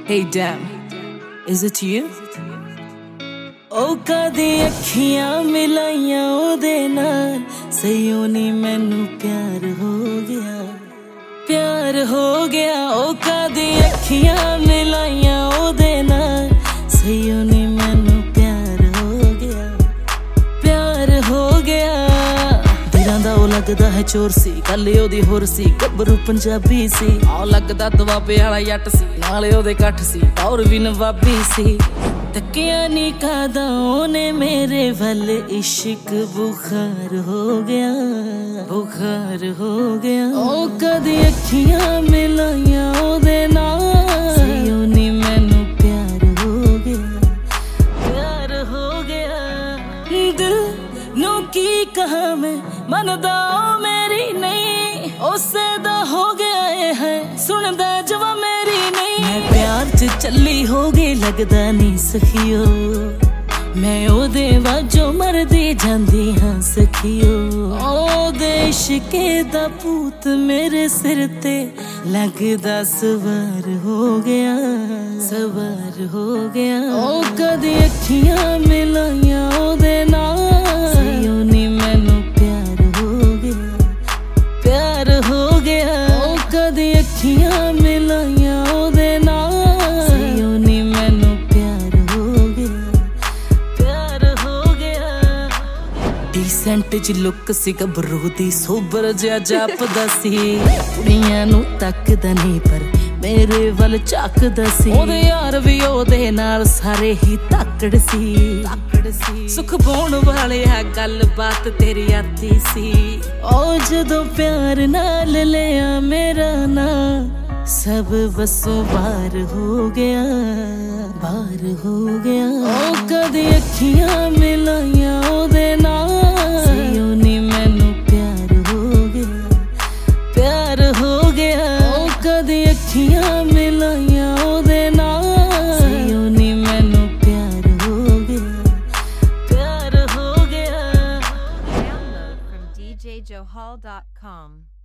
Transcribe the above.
Hey damn, is it you? ओ कदी अखियां मिलाइयां ओदे नाल सईओ नी मैनू प्यार हो गया ओ कदी अखियां मिलाइयां ओदे नाल सईओ नी मैनू प्यार हो गया दिलां दा ओ लगदा है चोर सी कल ओदी होर सी गब्बरू पंजाबी सी आ लगदा दुआबे वाला जट सी नाले ओदे कठ सी और भी नवाबी सी तकिया नी कादा ओने मेरे वल इश्क बुखार हो गया ओ कदी अखियां मिलाइयां ओदे नाल सईओ नी मैनू प्यार हो गया दिल नू की कहा मैं मनदा ओ मेरी नहीं उसे दा हो गया है सुनदा जवा मेरी नहीं मैं प्यार च चली हो गई लगदा नहीं सखियो मैं ओदे वाजो मरदी जांदी हाँ सखियो ओदे इश्के दा पूत मेरे सिर ते लगदा सवार हो गया ओ कदी अखियां मिलाइयां ओदे नाल सईओ नी मैनू प्यार हो गया ओ कदी अखियां मिलाइयां ओदे नाल सईओ नी मैनू प्यार हो गया डिसेंट जी लुक सी गबरू दी सोबर जिहा जापदा सी कुड़ियां नू तकदा नहीं पर मेरे वल झाकदा सी ओदे यार भी ओदे नाल सारे ही ताकड़ सी सुख पाउण वाले है गल बात तेरी आती सी ओ जदों प्यार नाल लिया मेरा ना सब बसों बार हो गया ओ कदी अखियां मिलाइयां ओदे नाल सईओ नी मैनू प्यार हो गया ओ कदी अखियां मिलाइयां ओदे नाल सईओ नी मैनू प्यार हो गया Download from djjohal.com